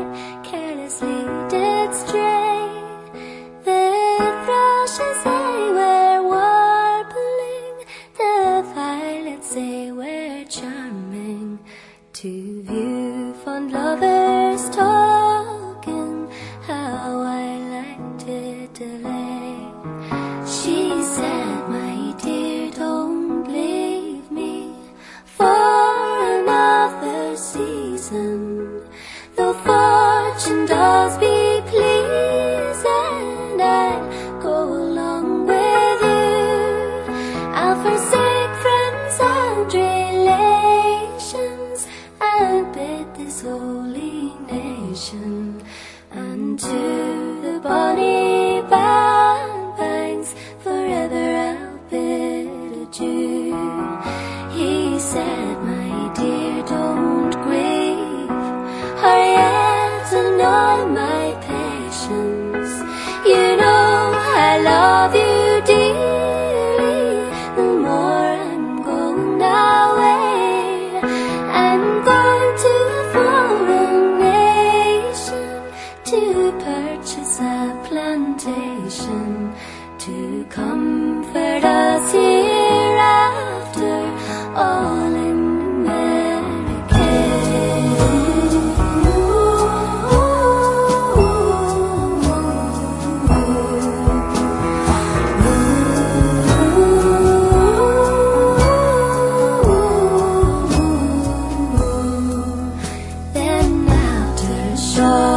carelessly did stray. The thrushes they were warbling, the violets they were charming. To view fond lovers talking, how I liked it delay. She said, my dear, don't leave me for another season. Though fortune does be pleasing, I'll go along with you. I'll forsake friends and relations, and bid this holy nation unto the bonny banks forever I'll bid adieu. He said, my dear, don't grieve, or yet annoy my patience. You know I love you dearly, the more I'm going away. I'm going to a foreign nation to purchase a plantation, to comfort us hereafter, all in America. Then after a short